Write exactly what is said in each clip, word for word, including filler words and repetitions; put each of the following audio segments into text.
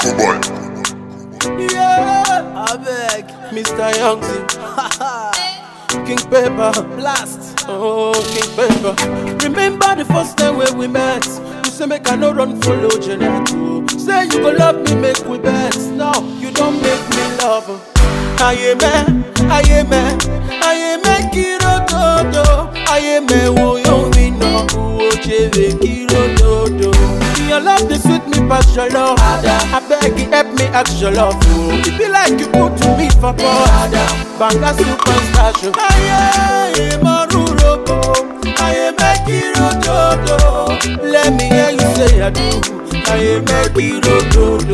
boy. Yeah, I beg, Mister Youngzy, King Pepper, Blast, oh King Pepper. Remember the first time when we met? You say make I no run follow Geneto. Say you go love me, make we bet. Now you don't make me love. Aye me, aye me, aye me kiro dodo. Aye me wo yo mi no wo cheve kiro dodo. Your love dey sweet me pass your love. I beg you help me ask your love. It be like you put to me for pot. Banga superstar show. Aye marurobo, aye me kiro dodo. Let me hear you say I do. Aye me kiro dodo.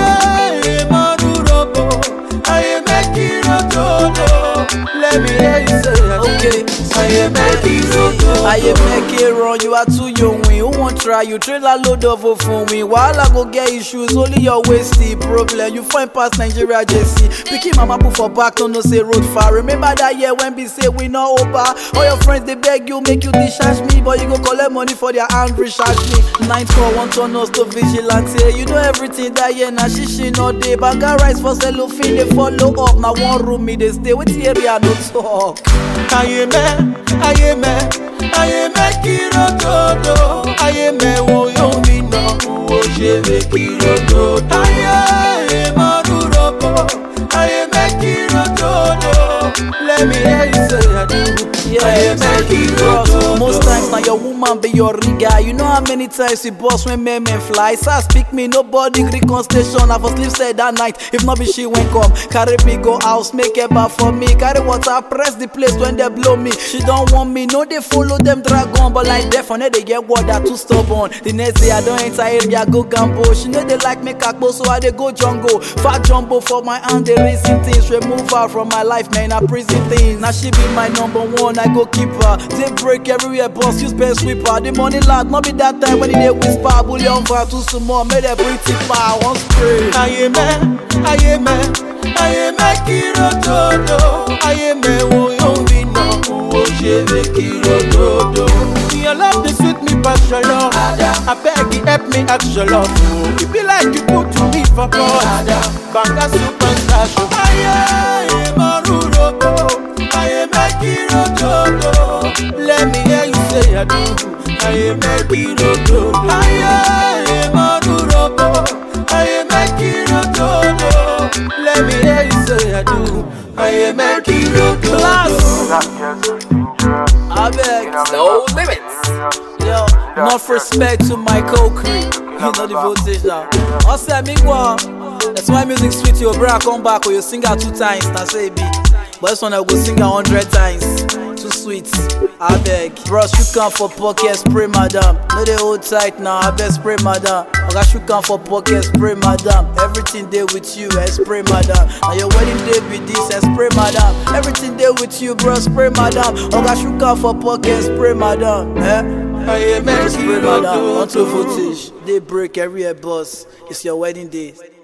Aye marurobo, aye me kiro dodo. Let me hear you say I do. Okay. Aye me kiro dodo. Aye make it run, you are too young. Who won't try you? Trailer load of a phone win. While I go get issues, only your waist the problem. You find past Nigeria J C. Picking mama put for back, don't know say road far. Remember that year when we say we not over. All your friends they beg you, make you discharge me, but you go collect money for their hand, recharge me. Nine four one turn us to vigilante. You know everything that year, now she she no day. Banga rice for cellophane, they follow up. Now one room me they stay with the area no talk. Aye me, aye me, aye me kiro dodo. Aye me wo yo mi no wo cheve kiro dodo. Aye marurobo, aye me kiro dodo. Let me hear you say I do. Yeah, bros. Most times now your woman be your riga. You know how many times you boss when men men fly. So speak me, nobody recon station. I for sleep said that night. If not be she when come, carry me go house, make a bar for me. Carry water, press the place when they blow me. She don't want me, no they follow them dragon. But like death on they get water too stubborn. The next day I don't enter area, go gambo. She know they like me kakbo, so I they go jungle. Fat jumbo for my hand, they raising things. Remove her from my life, man, I prison things. Now she be my number one. I go keep her. They break everywhere, boss. Use pen sweeper. The money lad, not be that time when they whisper. Bullion for too small, made a bring tip. I want spray. Aye me, aye me, aye me kiro dodo. Aye me wo yo mi no wo cheve kiro dodo. Your love dey sweet me pass your love. I beg you help me ask your love. It be like you put to me for pot. Banga superstar show. Aye marurobo, aye me kiro dodo. Let me hear you say I do. Aye me kiro dodo. Aye marurobo, aye me kiro dodo. Let me hear you say I do. Aye me kiro dodo. I beg. No limits. Yo, enough respect to my co-crew. You know the voltage now. I say me go. That's why music sweet. Your bro come back or you sing her two times. Now say it be. But this one I go sing a hundred times. Too sweet, I beg. Bros, you come for pocket spray, madam. No they hold tight now, I beg spray, madam. Oga, you come for pocket spray, madam. Everything there with you, eh, spray, madam. Now your wedding day be this, eh, spray, madam. Everything there with you, bro, spray, madam. Oga, you come for pocket spray, madam. Eh? Aye me Spray, kiro madam. dodo. Onto voltage, they break every boss. It's your wedding day.